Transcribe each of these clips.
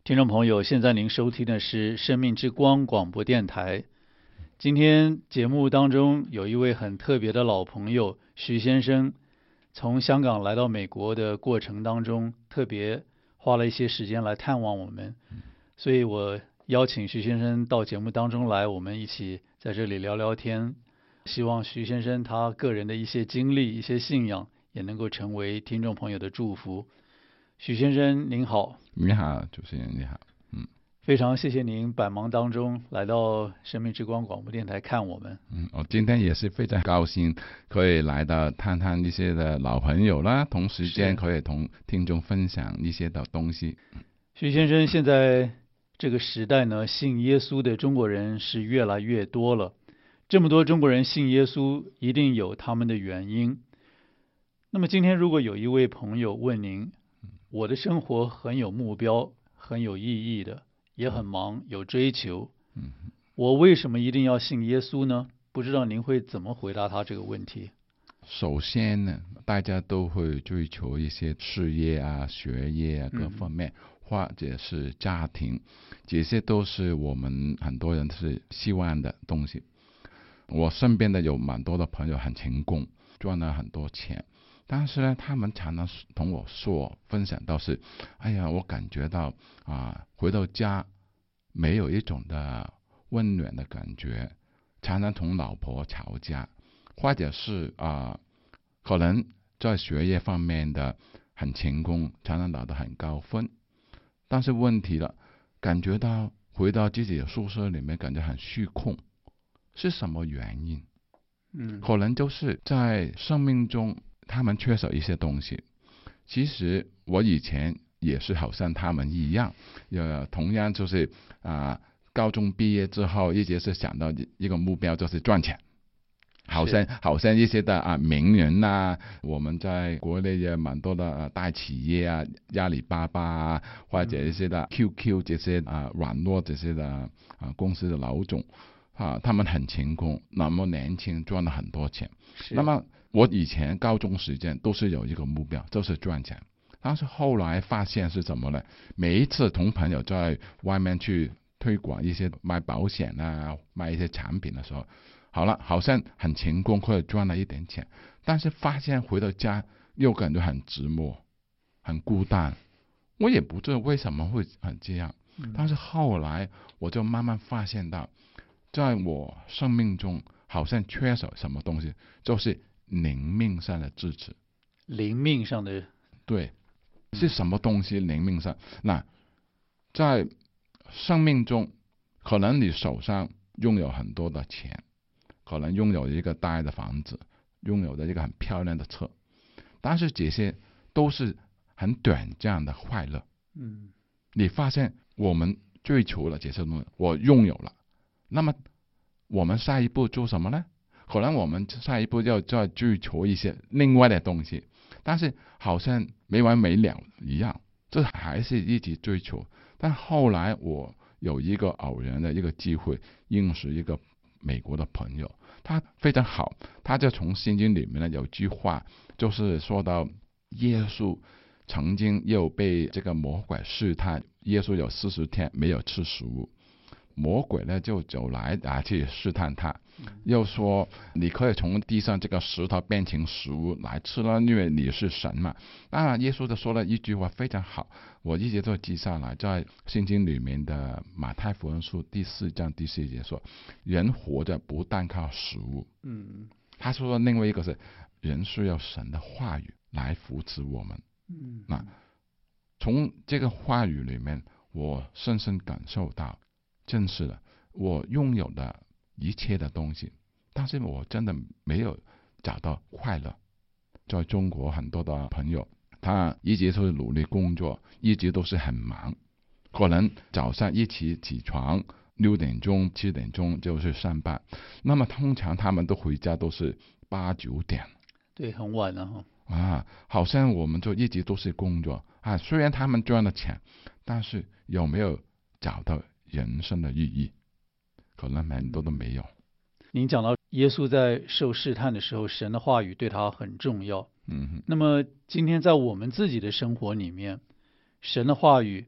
听众朋友，现在您收听的是生命之光广播电台。今天节目当中有一位很特别的老朋友徐先生，从香港来到美国的过程当中，特别花了一些时间来探望我们，所以我邀请徐先生到节目当中来，我们一起在这里聊聊天。希望徐先生他个人的一些经历、一些信仰，也能够成为听众朋友的祝福。许先生您好。 你好，主持人你好。 非常谢谢您百忙当中来到生命之光广播电台看我们。 我今天也是非常高兴可以来到探探一些的老朋友啦，同时间可以同听众分享一些的东西。 徐先生，现在这个时代呢，信耶稣的中国人是越来越多了。这么多中国人信耶稣，一定有他们的原因。那么今天如果有一位朋友问您，我的生活很有目标，很有意义的，也很忙，有追求，我为什么一定要信耶稣呢？不知道您会怎么回答他这个问题？ 首先呢，大家都会追求一些事业啊、学业啊各方面，或者是家庭，这些都是我们很多人是希望的东西。我身边的有蛮多的朋友很成功，赚了很多钱，但是呢，他们常常同我分享到是，哎呀，我感觉到回到家没有一种的温暖的感觉，常常同老婆吵架，或者是可能在学业方面的很成功，常常拿得很高分，但是问题了，感觉到回到自己的宿舍里面感觉很虚空，是什么原因？可能就是在生命中他们缺少一些东西。其实我以前也是好像他们一样，同样就是高中毕业之后一直是想到一个目标，就是赚钱。好像一些的名人我们在国内也蛮多的大企业阿里巴巴或者一些的 QQ 这些软络这些的公司的老总他们很成功，那么年轻，赚了很多钱。那么我以前高中时间都是有一个目标，就是赚钱。但是后来发现是什么呢？每一次同朋友在外面去推广一些卖保险卖一些产品的时候，好了，好像很成功，或者赚了一点钱，但是发现回到家又感觉很寂寞，很孤单。我也不知道为什么会很这样，但是后来我就慢慢发现到，在我生命中好像缺少什么东西，就是灵命上的支持。 灵命上的， 对，是什么东西？灵命上，那在生命中，可能你手上拥有很多的钱，可能拥有一个大的房子，拥有的一个很漂亮的车，但是这些都是很短暂的快乐。你发现我们追求了这些东西，我拥有了，那么我们下一步做什么呢？可能我们下一步要再追求一些另外的东西，但是好像没完没了一样，这还是一直追求。但后来我有一个偶然的一个机会，认识一个美国的朋友，他非常好，他就从圣经里面呢有句话，就是说到耶稣曾经又被这个魔鬼试探，耶稣有40天没有吃食物，魔鬼呢就走来去试探他，又说你可以从地上这个石头变成食物来吃了，因为你是神嘛。当然耶稣就说了一句话非常好，我一直都记下来，在圣经里面的马太福音书第4章第4节说，人活着不但靠食物。他说另外一个是人需要神的话语来扶持我们。那从这个话语里面我深深感受到，正是了我拥有的一切的东西，但是我真的没有找到快乐。在中国很多的朋友，他一直都是努力工作，一直都是很忙，可能早上一起床6点钟7点钟就是上班，那么通常他们都回家都是8、9点， 对，很晚了好像我们就一直都是工作虽然他们赚了钱，但是有没有找到人生的意义？可能很多都没有。 您讲到耶稣在受试探的时候，神的话语对他很重要。那么今天在我们自己的生活里面，神的话语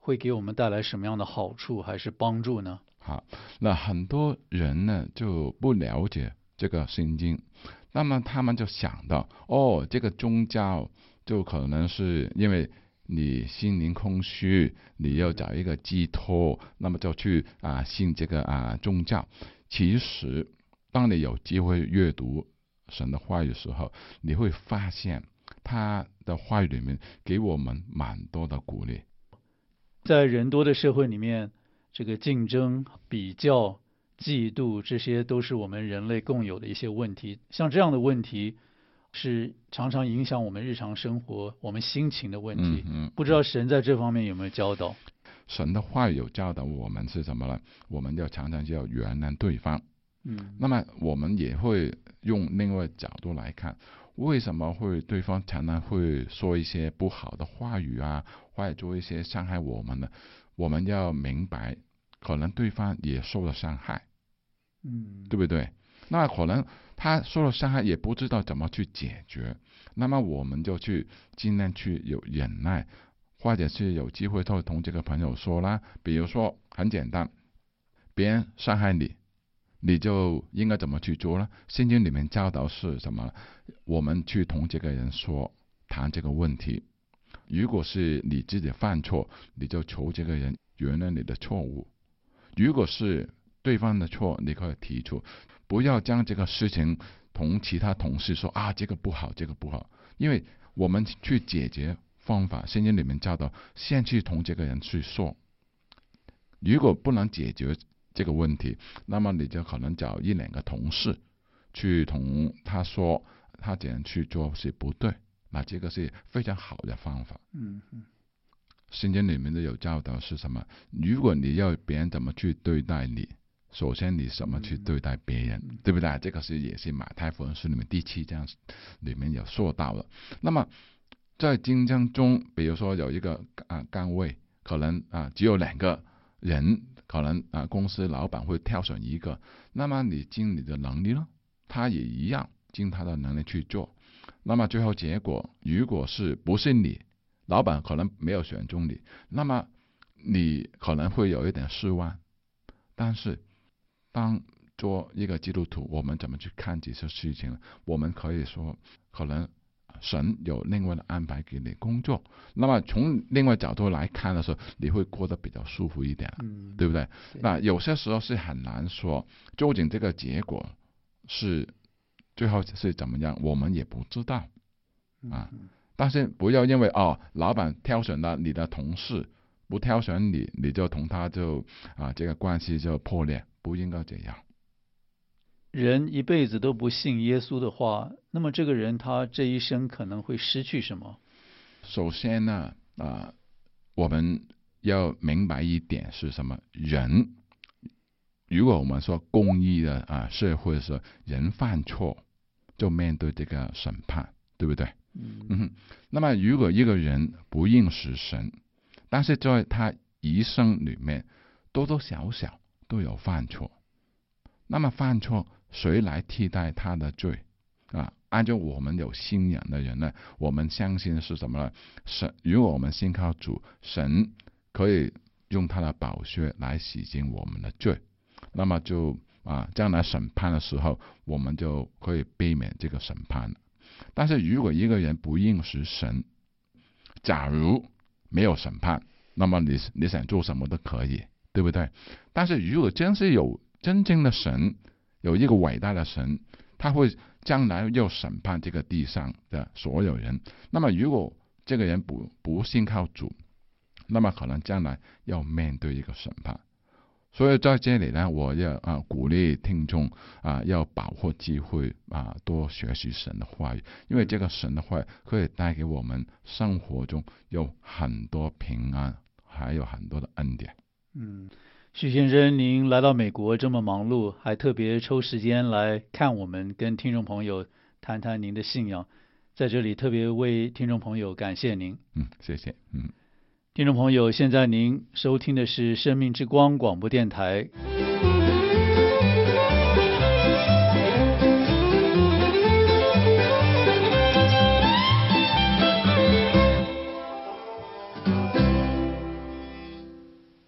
会给我们带来什么样的好处还是帮助呢？ 好，那很多人呢就不了解这个圣经，那么他们就想到，这个宗教就可能是因为你心灵空虚，你要找一个寄托，那么就去信这个宗教。其实，当你有机会阅读神的话语的时候，你会发现他的话语里面给我们蛮多的鼓励。 在人多的社会里面，这个竞争、比较、嫉妒，这些都是我们人类共有的一些问题。像这样的问题，是常常影响我们日常生活、我们心情的问题。不知道神在这方面有没有教导？ 神的话语有教导我们是什么呢？我们要常常要原谅对方。那么我们也会用另外角度来看，为什么会对方常常会说一些不好的话语或者做一些伤害我们的？我们要明白，可能对方也受了伤害，对不对？那可能他受了伤害，也不知道怎么去解决，那么我们就去尽量去有忍耐，或者是有机会就同这个朋友说啦，比如说很简单，别人伤害你，你就应该怎么去做呢？圣经里面教导是什么？我们去同这个人说，谈这个问题。如果是你自己犯错，你就求这个人原谅你的错误。如果是对方的错，你可以提出，不要将这个事情同其他同事说这个不好，这个不好。因为我们去解决方法，圣经里面教导，先去同这个人去说。如果不能解决这个问题，那么你就可能找一两个同事去同他说，他怎样去做是不对，那这个是非常好的方法。圣经里面都有教导是什么？如果你要别人怎么去对待你，首先你怎么去对待别人，对不对？这个也是马太福音书里面第7章里面有说到的。那么在竞争中，比如说有一个岗位，可能只有2个人，可能公司老板会挑选一个，那么你尽你的能力呢，他也一样尽他的能力去做。那么最后结果，如果是不是你，老板可能没有选中你，那么你可能会有一点失望。但是当做一个基督徒，我们怎么去看这些事情呢？我们可以说，可能神有另外的安排给你工作，那么从另外角度来看的时候，你会过得比较舒服一点，对不对？那有些时候是很难说，究竟这个结果是最后是怎么样，我们也不知道但是不要因为老板挑选了你的同事，不挑选你，你就同他就这个关系就破裂，不应该这样。 人一辈子都不信耶稣的话，那么这个人他这一生可能会失去什么？ 首先呢，我们要明白一点是什么？人，如果我们说公义的社会的时候，人犯错就面对这个审判，对不对？那么如果一个人不认识神，但是在他一生里面多多少少都有犯错，那么犯错谁来替代他的罪按照我们有信仰的人呢，我们相信是什么呢？神，如果我们信靠主，神可以用他的宝血来洗净我们的罪，那么就将来审判的时候，我们就可以避免这个审判了。但是如果一个人不认识神，假如没有审判，那么你想做什么都可以，对不对？但是如果真是有真正的神，有一个伟大的神，他会将来要审判这个地上的所有人，那么如果这个人不信靠主，那么可能将来要面对一个审判。所以在这里呢，我要鼓励听众要把握机会多学习神的话语，因为这个神的话语可以带给我们生活中有很多平安，还有很多的恩典。 许先生，您来到美国这么忙碌，还特别抽时间来看我们，跟听众朋友谈谈您的信仰，在这里特别为听众朋友感谢您。 谢谢。 听众朋友，现在您收听的是生命之光广播电台。